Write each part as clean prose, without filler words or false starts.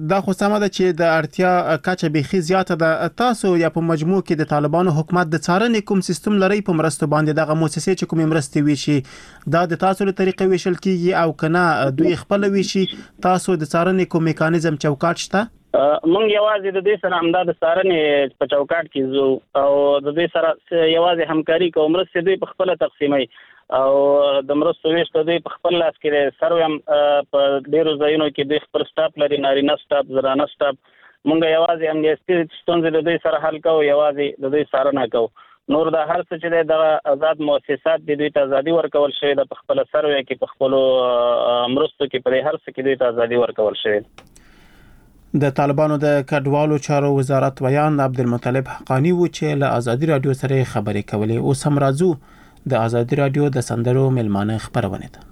دا خو سمه ده چې د اړتیا کچه بیخي زیاته ده. تاسو یا په مجموع کې د طالبانو حکومت د څارنې کوم سیستم لري په مرستو باندې دغه مؤسسې چې کومې مرستې ویشي دا د تاسو له طریقې ویشل کیږي او کنه دوی خپل ویشي؟ تاسو د څارنې کوم میکانیزم چوکاټ شته؟ مونږ یوازې د دې سره همدا د څارنې په چوکاټ کې زو او د دې سره یوازې همکاري کوو. مرستې دوی په خپل تقسیمي او د مرستو ویشت دوی په خپل لاس کې سره هم په ډیرو ځایونو کې د خپل سټاف لري، نارینه سټاف، زنانه سټاف. مونږ یوازې امنیتي ستونزې د دوی سره حل کوو، یوازې د دوی څارنه کوو. نور د هر څه چې د آزاد مؤسسات د دوی ته ازادي ورکول شوې ده، په خپل سروې کې په خپل مرستو کې په هر څه کې دوی ته ازادي ورکول شوې. د طالبانو د کډوالو چارو وزارت ویان عبدالمطلب حقانی و چې له ازادي رادیو سره خبرې کولې. اوس هم راځو د ازادي رادیو د سندرو ملمانه خبرونه ده.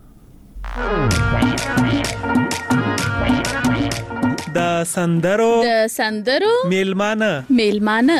د سندرو ملمانه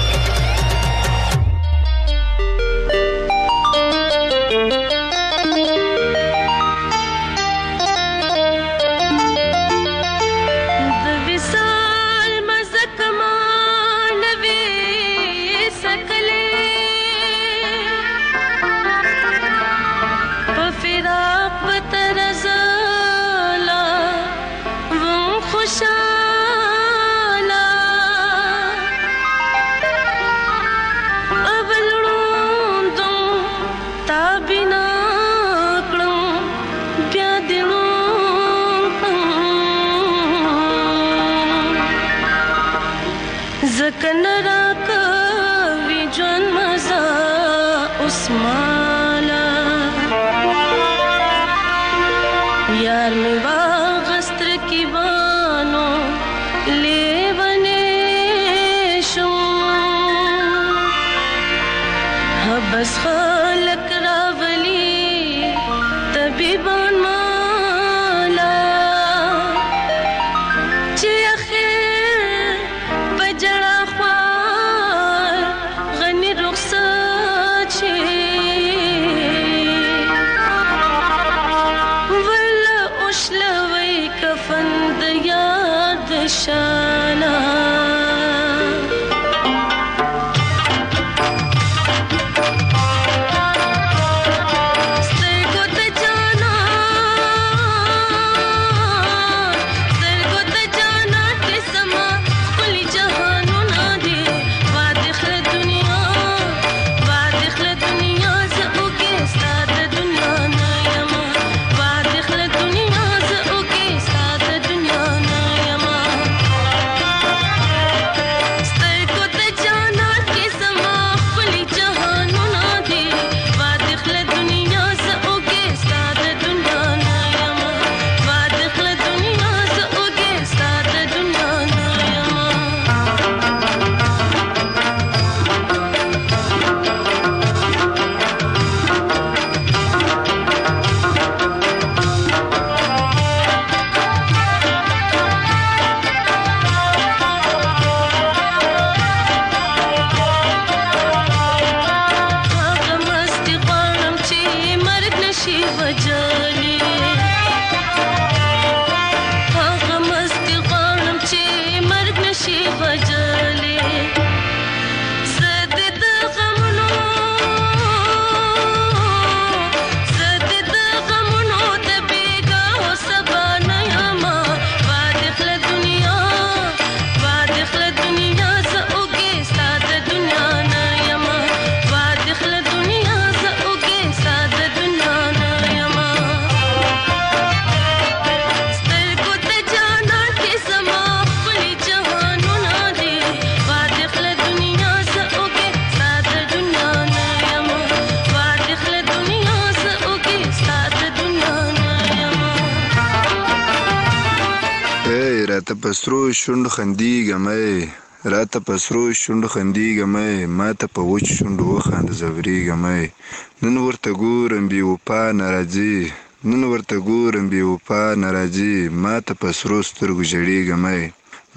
پسرو شوند خندیږم راته پسرو شوند خندیږم ما ته په وچ شوند وخاند زوريږم نن ورته ګورم بي وفا ناراضي ما ته پسرو سترګو جړیږم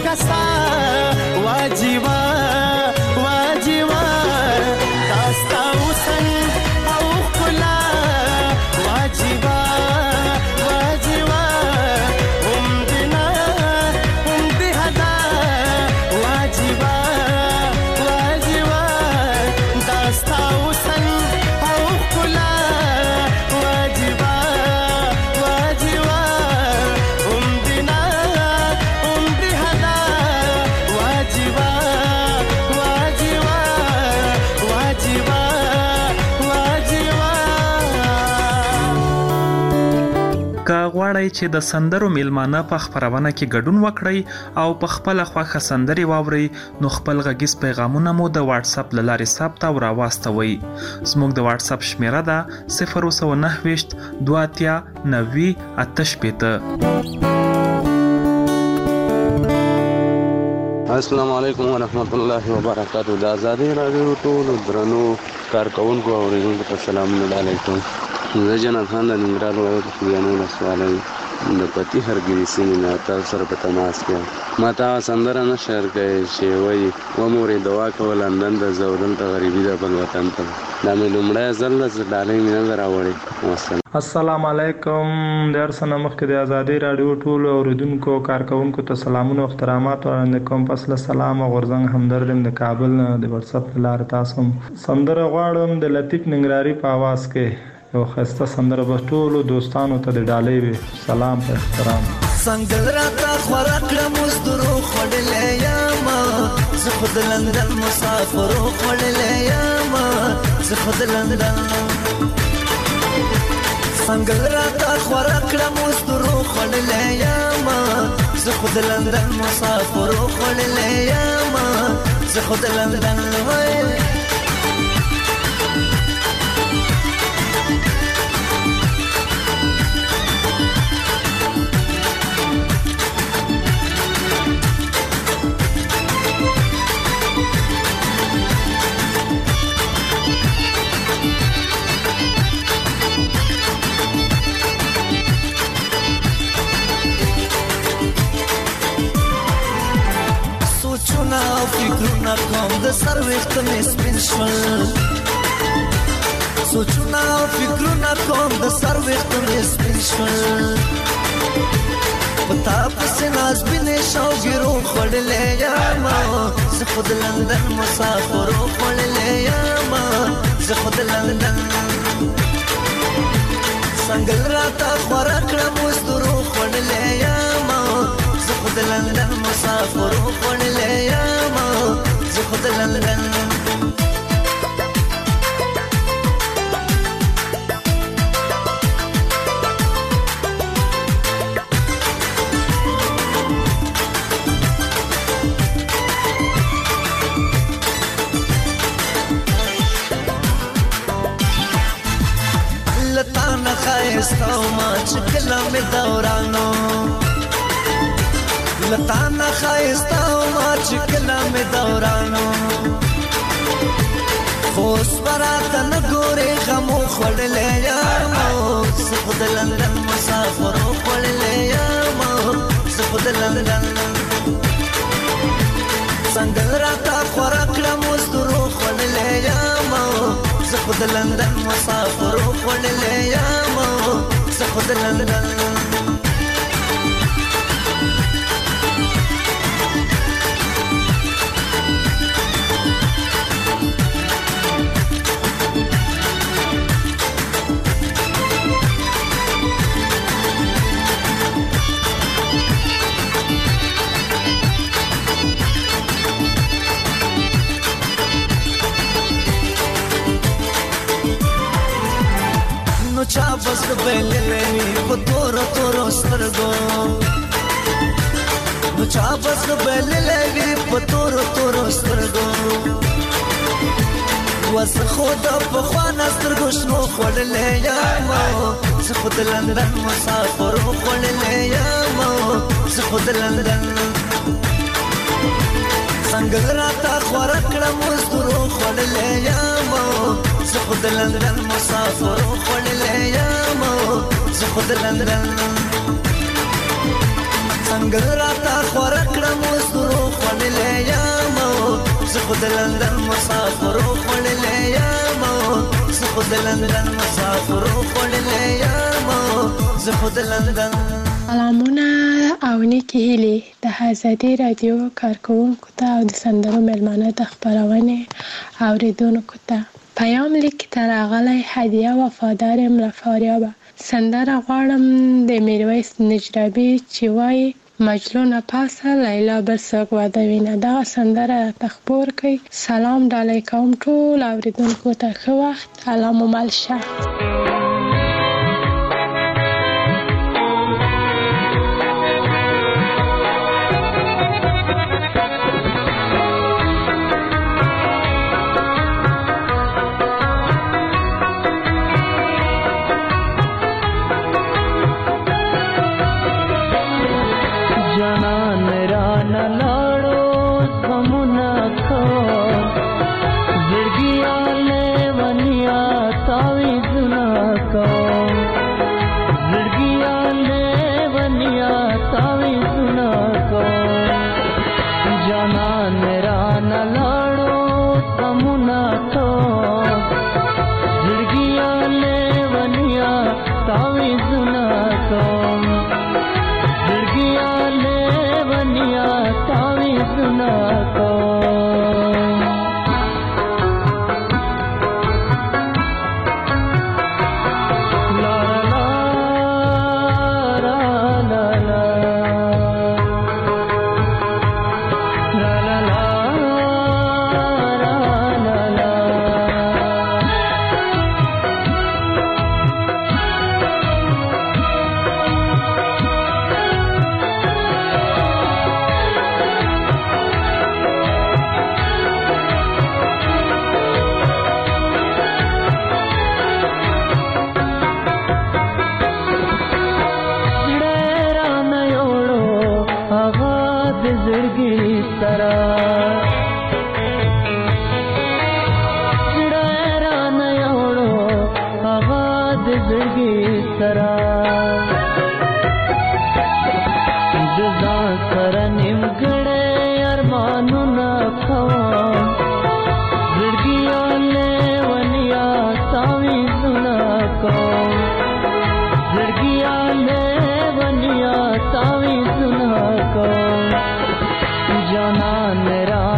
کسا واجبا واجبا داستا وسن او کلا واجبا واجبا هم دنا هم دهدا واجبا واجبا داستا وسن او کلا واجبا واجبا هم دنا هم دهدا واجبا واجبا واجبا که غواړئ چې د سندرو میلمانه په خپرونه کې ګډون وکړئ او په خپل خوښه سندري واورئ نو خپل غږیز پیغامونه مو د واتس اپ له لارې ثبت او راواستوئ. زموږ د واتس اپ شمیره ده 029 دواتیا 90 88. السلام علیکم ورحمت الله وبرکاتہ. د آزادۍ رادیو ټول درنو کارکونکو او اوریدونکو ته سلام علیکم. زه جناب خان د ننګرهار ولایت خوږیاڼو ولسوالۍ د پتی هرګري سیمې نه تاسو سره په تماس کې ما ته سندره نه شعر کوي چې وایي و مورې دعا کول لندن د زودل ته غریبي د بل وطن ته دا مې لومړی ځل ده چې ډالۍ مې نه ده راوړې. السلام علیکم. د هر څه نه مخکې د آزادۍ راډیو ټولو اوریدونکو کارکونکو ته سلامونه او احترامات وړاندې کوم. پس له سلام او غورځنګ همدرد د کابل نه د واتس اپ له لارې تاسو سندره غواړم د لطیف ننګرهاري په आवाज کې یو خسته سندره به ټولو دوستانو ته د ډالۍ وي. سلام په احترام. څنګه راته خورا کړم مزدورو خړلې یما زه خود لندن مسافرو خړلې یما زه خود لندن څنګه راته خورا کړم مزدورو خړلې یما زه خود لندن مسافرو خړلې یما زه خود لندن وای فکرونه کوم د سر وخت مې سپین شول سوچونه فکرونه کوم د سر وخت مې سپین شول پتا پسې ناز بینې شوګیرو خړلې یما زه خود لندن مسافرو خړلې یما زه خود لندن څنګه راته خورا کړم مزدورو خړلې یما زه خود لندن مسافرو خړلې یما زه خود لندن لتانا خایستاو ما چکلا می دورانو لتانا خایستاو ما چکلا می دورانو خوش براتا نگوری غمو خوڑلے یامو سخود لندن مسافرو خوڑلے یامو سخود لندن سنگل راتا خوراکڑا مزدورو خوڑلے یامو سخود لندن مسافرو خوڑلے یامو سخود لندن چا بس بللې په تورو تورو سترګو نو چا بس بللې په تورو تورو سترګو وس خود په خوانه سترګو شنو خړلې یامو زه خود لندن مسافر خړلې یامو زه خود لندن څنګه راته خور کړم مزدورو خړلې یامو زه خود لندن مسافر خړلې یامو زه خود لندن څنګه راته خوره کړم اوس دروغ خوړلی یم زه خو د لندن مسافرو خوړلی یم زه خو د لندن مسافرو خوړلی یم زه خو د لندن. سلامونه او نیکې هیلې د آزادي راډیو کارکوونکو ته او د سندرو میلمانه د خپرونې اوریدونکو ته. پیام لیک ته راغلی هدیه وفادار یم له فاریابه. سندره غواړم د میرویس نجرابي چې وایي مجنونه پاسه لیلا بل څوک واده وینه. دغه سندره راته خپور کړئ. سلام ډالۍ کوم ټول اوریدونکو ته. ښه وخت. الله مو مل شه. जाना मेरा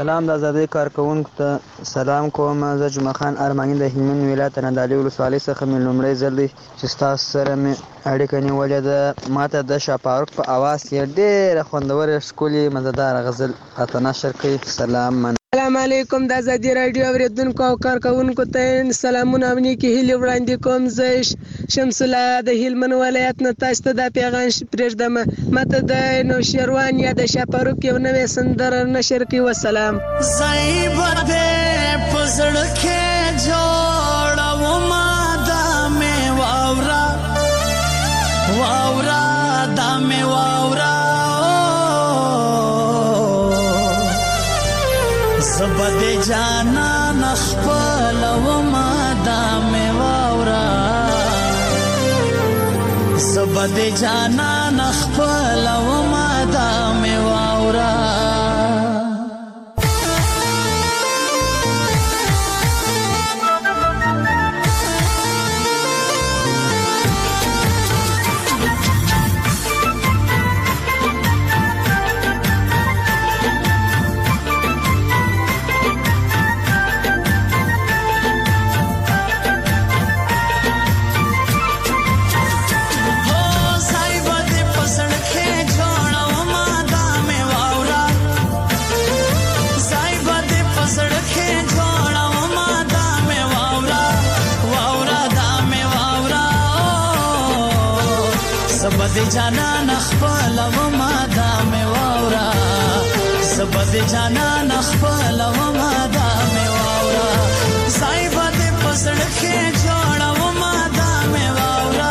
سلام د آزادۍ کارکوونکو ته سلام کوم. زه جمعه خان ارماني د هلمند ولایت نادعلي ولسوالۍ څخه مې لومړی ځل دی چې ستاسو سره مې اړیکه نیولې ده. ماته د شاپاروک په اواز کې ډېره خوندوره ښکلې مزهداره غزل راته نشر کړئ. سلام. السلام علیکم. د آزادي راډیو اوریدونکو او کارکوونکو ته سلامونه او نیکې هیلې وړاندې کوم. زه شمس الله د هلمند ولایت نه تاسو ته دا پیغام پرېږدم. ماته د نوشیروان یا د شاپاروک یو نوې سندره نشر کړئ. وسلام. زایبه دې په زړه کې جوړومه دا مې واوره واوره دا مې واوره زبا دې جانان خپلومه دا مې واوره زبا دې جانان خپلومه دا مې واوره زبد جانان خپلومه دا مې واوره زبد جانان خپلومه دا مې واوره زایبه دې په زړه کې جوړومه دا مې واوره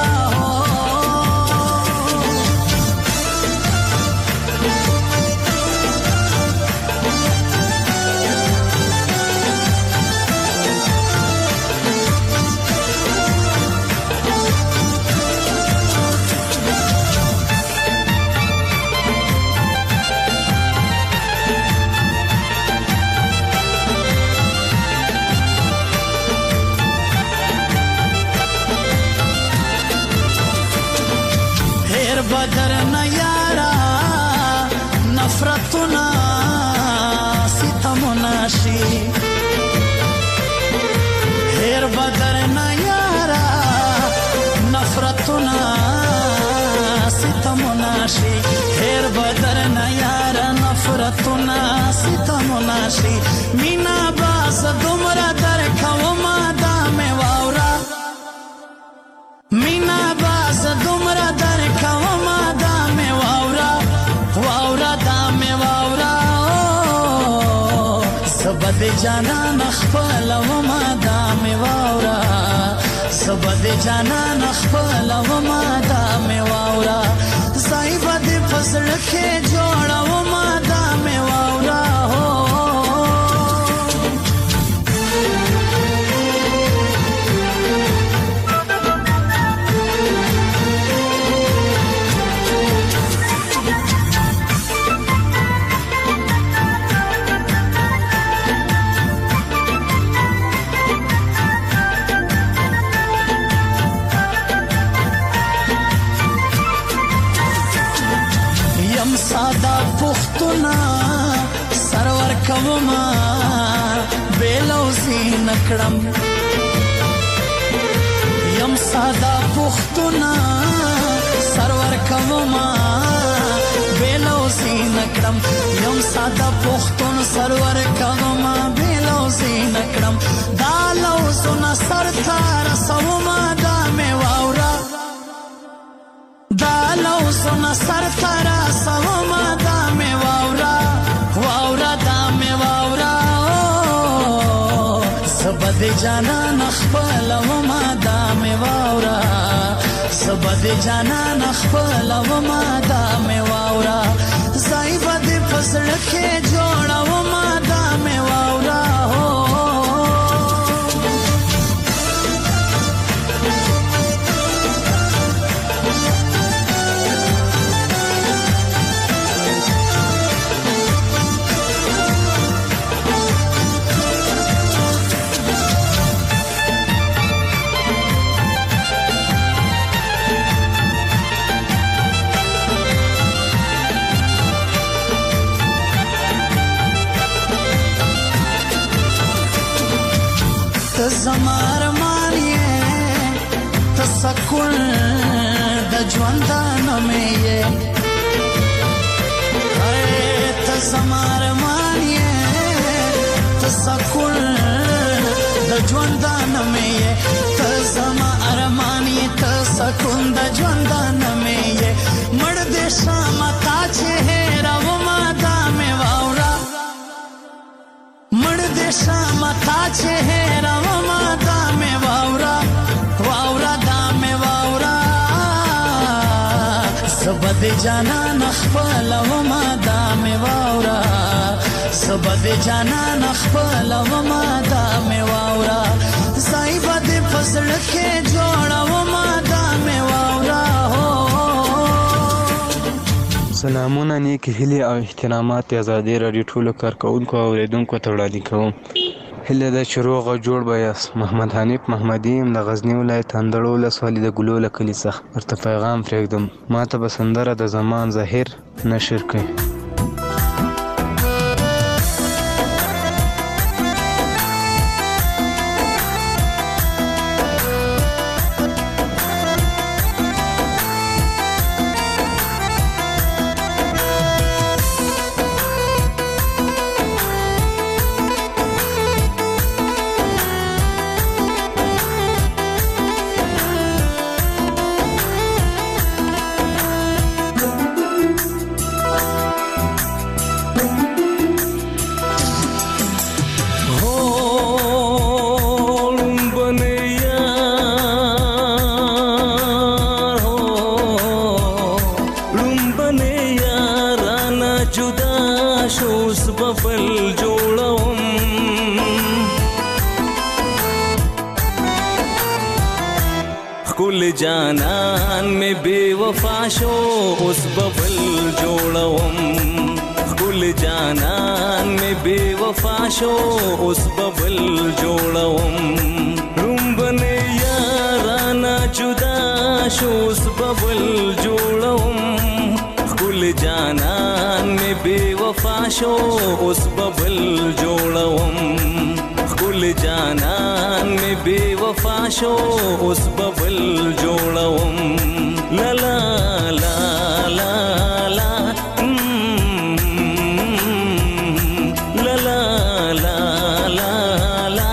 بدر نه یارا نفرتنا ستمنا شي هر بدر نه یارا نفرتنا ستمنا شي هر بدر نه یارا نفرتنا ستمنا شي مینا باز دومره در کوما دا مې واورا مینا باز دومره در کوما دا مې واورا واورا دا مې واورا زبد جانان خپلومه دا مې واورا زبد جانان خپلومه دا مې واورا زایبه دې په زړه کې جوړومه دا مې واورا ساده پختونه سرور کوما بیلوزی نکړم یم ساده پختونه سرور کوما بیلوزی نکړم یم ساده پختون سرور کوما بیلوزی نکړم دا لوزونه سر تار سوما دا مې واورا دا لوزونه سر تار سوما دا مې واورا واورا دا مې واورا زبد جانان خپلومه دا مې واورا زبد جانان خپلومه دا مې واورا زایبه دې په زړه کې جوړومه دا مې واورا ته زما ارمان یې ته سکون د ژوندانه مې یې ته زما ارمان یې ته سکون د ژوندانه مې یې ته زما ارمان یې ته سکون د ژوندانه مې یې مړ دې شم تا چې هېرومه دا مې واوره مړ دې شم تا چې هېرومه دا مې واوره واوره دا مې واوره زه به دې جانان خپلومه دا مې واوره زه به دې جانان خپلومه دا مې واوره ځای به دې په زړه کې جوړومه دا مې واوره سلامونه نیک هیلې او احترامات ازادي راډیو ټولو کارکوونکو او اوریدونکو ته وړاندې کوم هیله ده چې روغ او جوړ به یاست. محمد حنیف محمدي یم د غزني ولایت اندړو ولسوالۍ د ګلو له کلي څخه ورته پیغام پرېږدم ما ته به سندره د زمان ظاهر نشر کړئ. جانان میں بے وفا شو اس ببل جوڑوم گل جانان میں بے وفا شو اس ببل جوڑوم رنبنے یارانا جدا شو اس ببل جوڑوم گل جانان میں بے وفا شو اس ببل جوڑوم گل جانان میں بے وفا شو اس ببل جوڑوم لا لا لا لا لا لا لا لا لا لا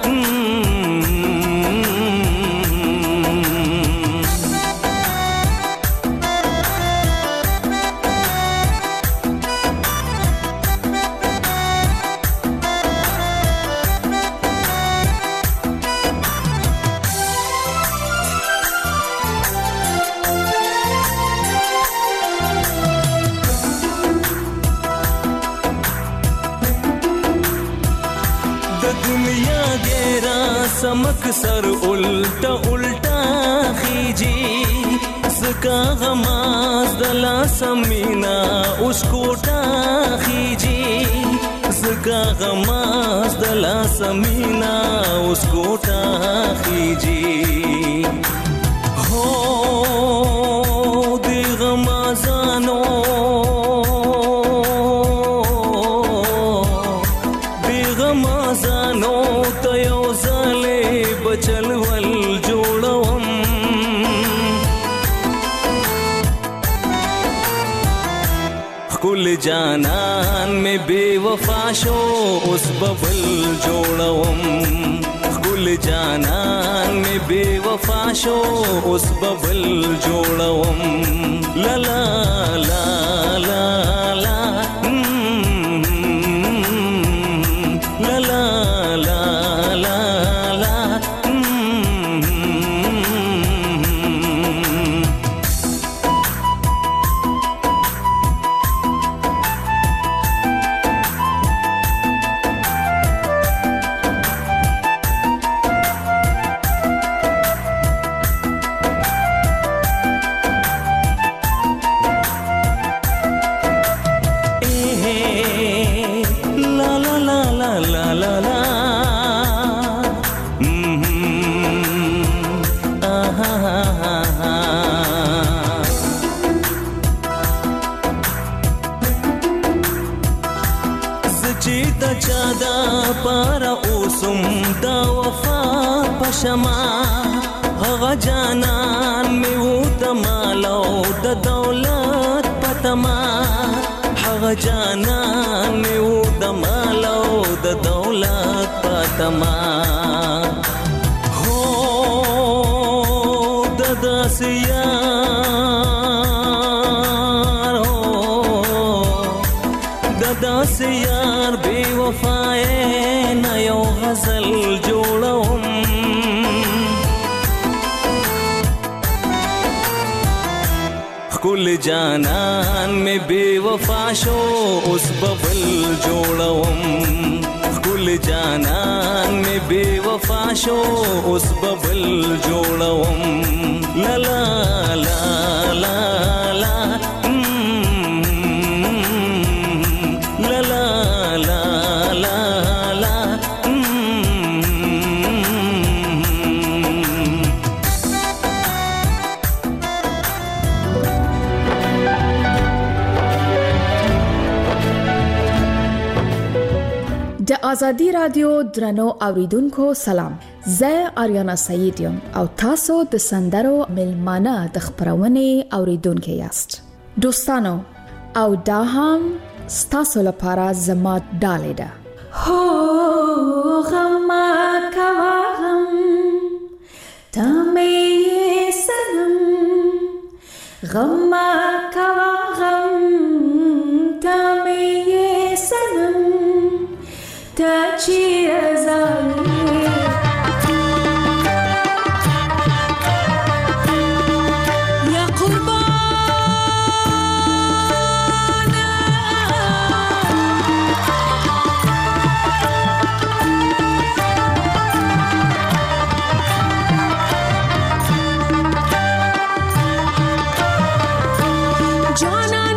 समक सर उल्टा उल्टा खींची इसका गमाज दला समीना उसको खींची इसका गमाज दला समीना उसको खींची हो दे गमाजानो दे गमाजानो तयो बचल वल जोड़वम कुल जानान में बेवफा शो उस बबल जोड़वम कुल जानान में बेवफा शो उस बबल जोड़वम ला ला ला ला ला ला ला ला ला چې د چا دا پاره اوسم دا وفا پشما هغه جانان مې و د مال او د دولت پتما هغه جانان مې و د مال او د دولت پتما هو د داسې یار هو د داسې یار بې وفای نه یو غزل جوړوم کل جانان میں بے وفا شو اس ببل جوڑوم کل جانان میں بے وفا شو اس ببل جوڑوم لا لا لا لا لا لا لا لا لا لا د آزادی رادیو درنو اوریدونکو سلام، زه آریانا سعید یم او تاسو د سندرو ملمانه د خبرونې اوریدونکو یاست. دوستانو او دا هم ستاسو لپاره زما ډالۍ ده. هو غم کوا غم تمه سنم غم کوا غم تمه سنم تاچی ازالی یا قربانا جانان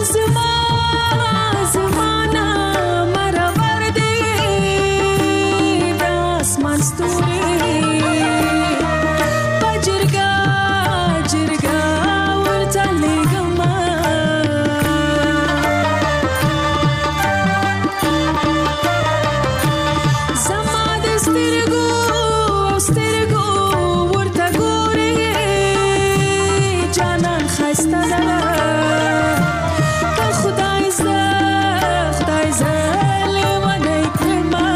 زمانا مرور دی پجرگا جرگا ورته لګما زما د سترګو ورته ګورې جانان خسته ده خدای لیوانه کړما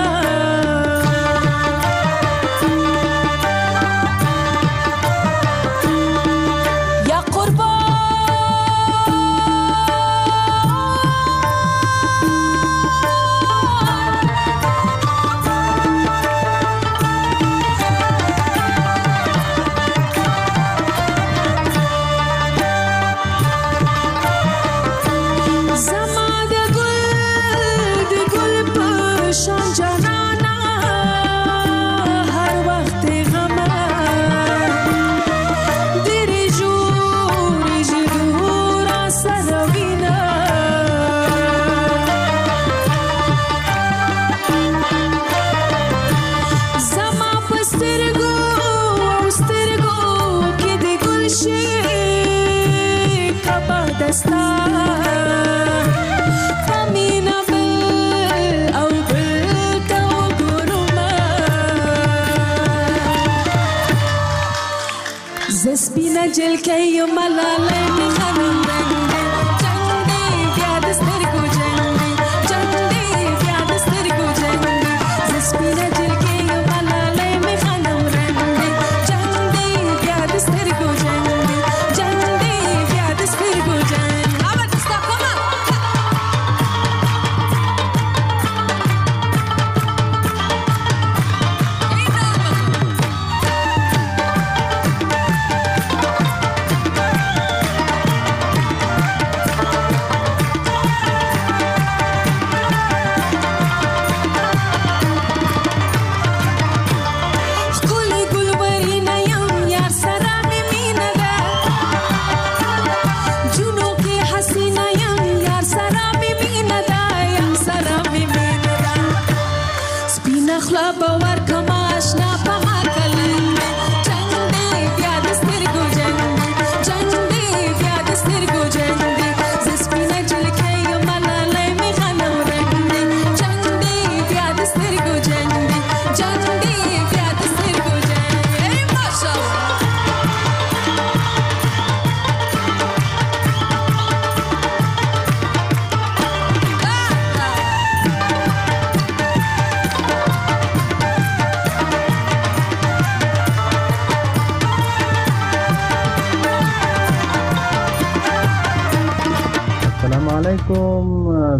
زسبینا جل کایو ملاله می خانم جنگ بیا د سترګو جنگ بیا د سترګو جنگ زسبینا جل کایو ملاله می خانم جنگ بیا د سترګو جنگ بیا د سترګو جنگ اما تستا کما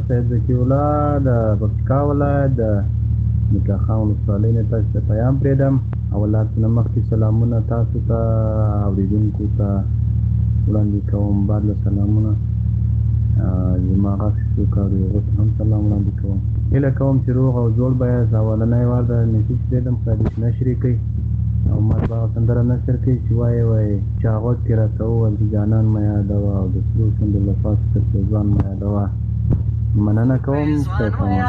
سید ذکی الله د پکتیکا ولایت د نکاح خان ولسوالۍ نه تاسو ته پیغام پرېږدم. اولات نه مخکې سلامونه تاسو ته اورېدونکو ته وړاندې کوم. بعد له سلامونه زما غږ څوک اوري هغو ته هم سلام وړاندې کوم. هیله کوم چې روغ او جوړ به یاست. اولنی وار د میسج پرېږدم خدای دې چې نشر یې کوي او ما ته هغه سندره نشر کوي چې وایي چې هغه کې راته وویل چې جانان مه یادوه او د سرو شونډو له پاسه تر ځوان مه یادوه. مننه کوم. خدای پامان.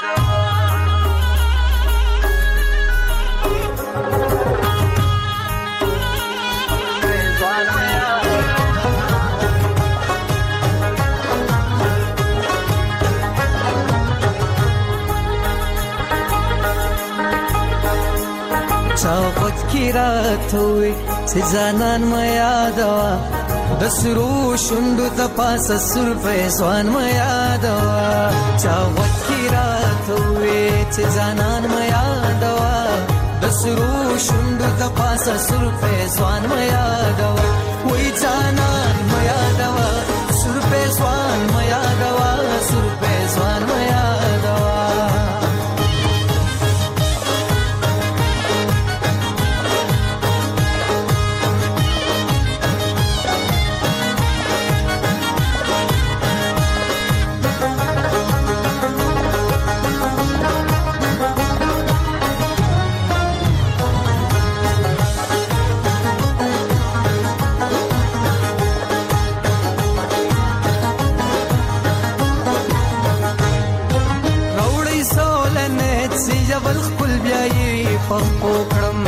چاوت کی رات ہوئی چې ځانان ما یادوا د سرو شونډو د پاسه سر فیضان ما یادوا. چاوت کی رات ہوئی چې ځانان ما یادوا د سرو شونډو د پاسه سر فیضان ما یادوا. وای ځانان ما یادوا سر فیضان ما یادوا سر فیضان ما یادوا. پخپو کړم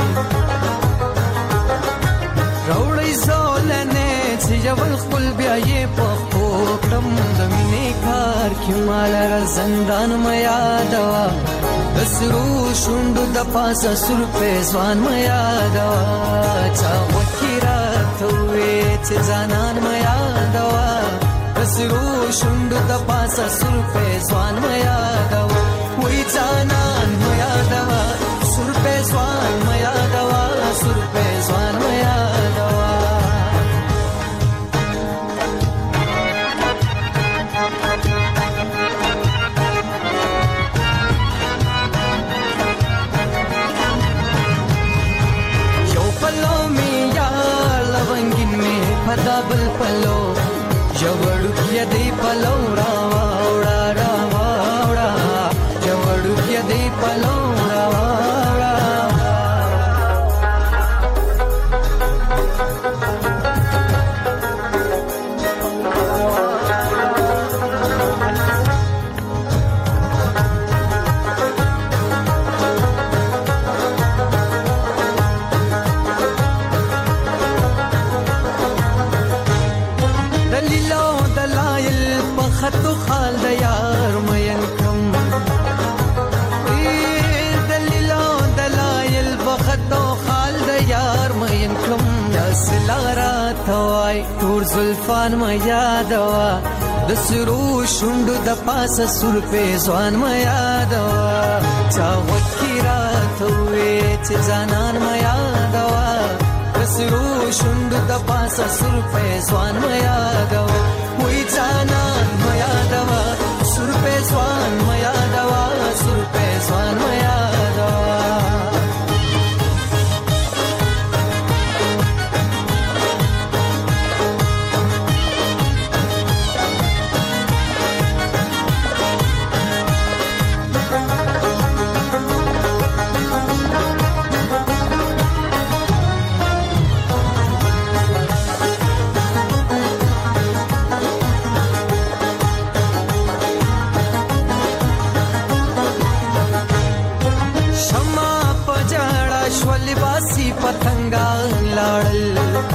راوړی زولنې چې یول خپل بیا یې پخپو کړم. د مینې کار کې مال را زندان مې یادوا د سرو شونډو د پاسه سر پیزوان مې یادوا. چا وکي راته وې چې ځانان مې یادوا د سرو شونډو د پاسه سر پیزوان مې یادوا. وې ځانان مې یادوا سر پیزوان ما یادوا سر پیزوان ما یادوا. یو پلو می یار لونگین می پدا بل پلو جوړو کې دی پلو راوا وړا راوا وړا جوړو کې دی پلو راوا. خطو خال د یار مین کم دلیلو دلایل بخطو خال د یار مین کم. داس لارا توای تور زلفان ما یادوا د سرو شونډو د پاسه سر پیزوان ما یادوا. چا وکی رات وې چې ځانان ما یادوا د سرو شونډو د پاسه سر پیزوان ما یادوا. وې ځانان ما یادوا سر پیزوان ما یادوا سر پیزوان ما یادوا. پتنګان لاړل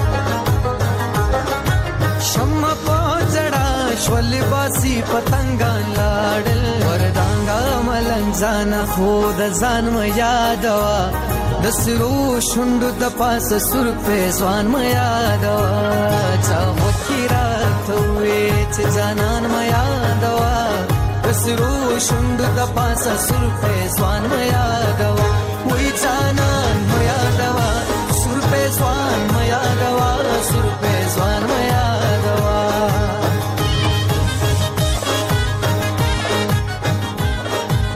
شمع په جړا شول باسي پتنګان لاړل وردانګا ملنګ ځان خو د ځان م یادوا د سرو شونډو د پاسه سر پیزوان م یادوا. چا وکي راته وې چې ځانان م یادوا د سرو شونډو د پاسه سر پیزوان م یادوا. وې ځانان م یادوا سر پیزوان م یادوا سر پیزوان م یادوا.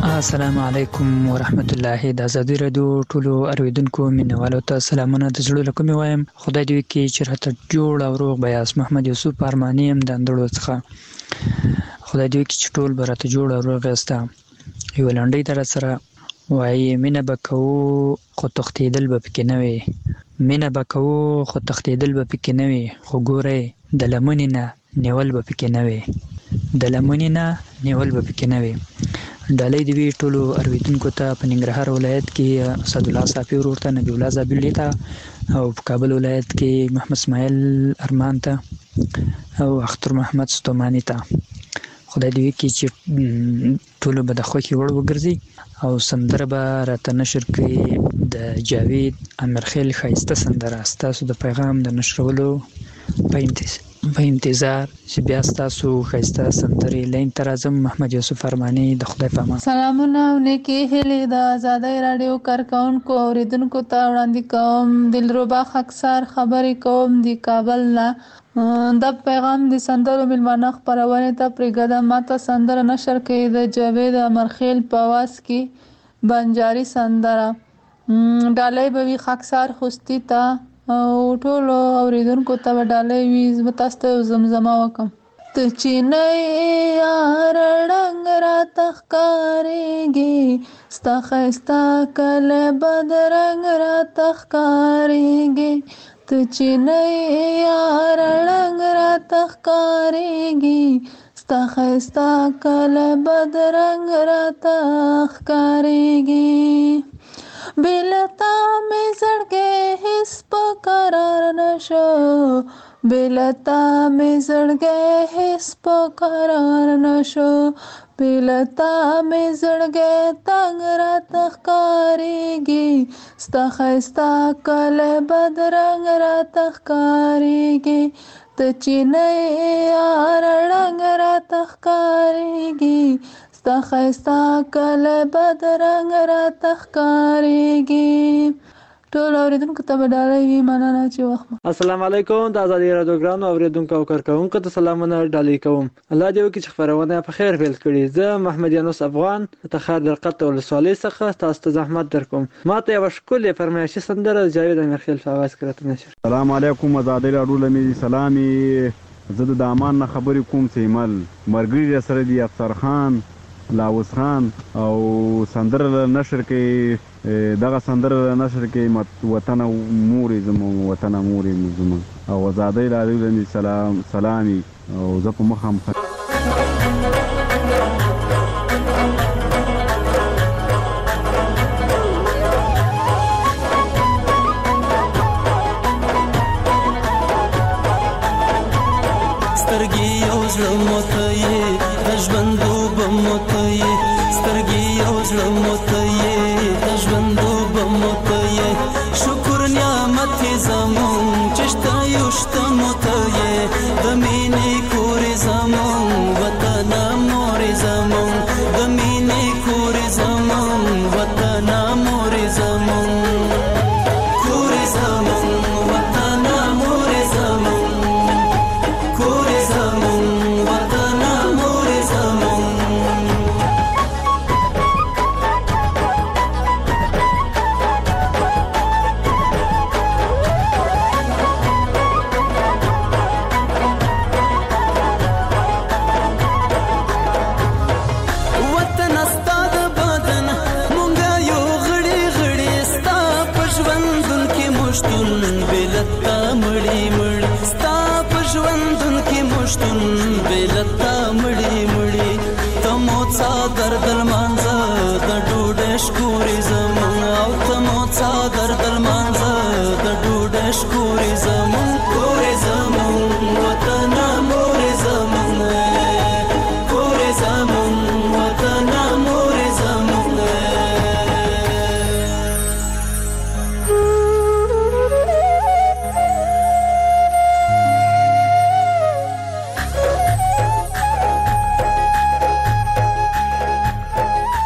السلام علیکم ورحمت الله. د ازادي رادیو ټولو اوریدونکو مینوالو ته سلامونه د زړه له کومې وایم. خدای دې وکړي چې راته جوړ او روغ به یاست. محمد یوسف ارماني یم د اندړو څخه. خدای دې وکړي چې ټول به راته جوړ او روغ یاست. یوه لنډۍ در سره وایي مینه به کوو خو تښتېدل به پکې نه وي. مینه به کوو خو تښتېدل به پکې نه وي. خو ګورئ د لمنې نه نیول به پکې نه وي. د لمنې نه نیول به پکې نه وي. ډالۍ دې وي ټولو اوریدونکو ته په ننګرهار ولایت کې اسدالله صافي ورور ته، نبي الله زابلي ته، او په کابل ولایت کې محمد اسماعیل ارمان ته او اختر محمد ستوماني ته. خدای دې وکړي چې ټولو به د خوښې وړ وګرځي او سندره به راته نشر کړي د جاوید امیرخیل ښایسته سندره. ستاسو د پیغام د نشرولو په انتظار چې بیا ستاسو ښایسته سندرې لین ته راځم. محمد یوسف ارماني، د خدای په امان. سلامونه او نیکې هیلې د ازادۍ راډیو کارکونکو اوریدونکو ته وړاندې کوم. دلربا خاکسار خبرې کوم د کابل نه. د پیغام د سندرو مېلمانه خپرونې ته پرېږده. ماته سندره نشر کړي د جاوید امرخیل په آواز کې بنجاري سندره. ډالۍ به وي خاکسار خوستي ته او ټولو اوریدونکو ته به ډالۍ وي. زه تاسو ته زمزمه وکړم. ته چې نه یار ړنګ راته ښکارېږي، ستا ښایسته کله بدرنګ راته ښکارېږي. ته چې نه یار ړنګ راته ښکارېږي، ستا ښایسته کله بدرنګ راته ښکارېږي. بېلتا مې زړګی هېڅ په قرار نشو، بېلتا مې زړګی هېڅ په قرار نشو. بېلتا مې زړګی تنګ راته ښکارېږي، ستا ښایسته کله بدرنګ راته ښکارېږي. ته چې نه یار ړنګ راته ښکارېږي، ستا ښایسته کله بدرنګ راته ښکارېږي. ټول اوریدونکو ته به ډالۍ وي. مننه چې وخت. السلام علیکم. د ازادي راډیو ګرانو اوریدونکو او کارکونکو ته سلامونه ډالۍ کوم. الله دې وکړي چې خپرونه په خیر پیل کړي. زه محمد یانوس افغان د تخار درقد ولسوالۍ څخه تاسو ته زحمت درکوم. ماته یو ښکلې فرمایشي سندره د جاوید امیرخیل په اواز کې راته نشر. السلام علیکم. ازادي راډیو لمې سلامي. زه د امان نه خبرې کوم سیمل مرګري سره دی افسر خان لاوس خان او سندره نشر کې دغه سندره نشر کې وطن مورې زمو وطن مورې زمو او ازادۍ راډیو لمې سلامي او زه په مخ هم سترګې او زړه مو ته یې ژوندو به مو ته یې سترګې او زړه مو ته یې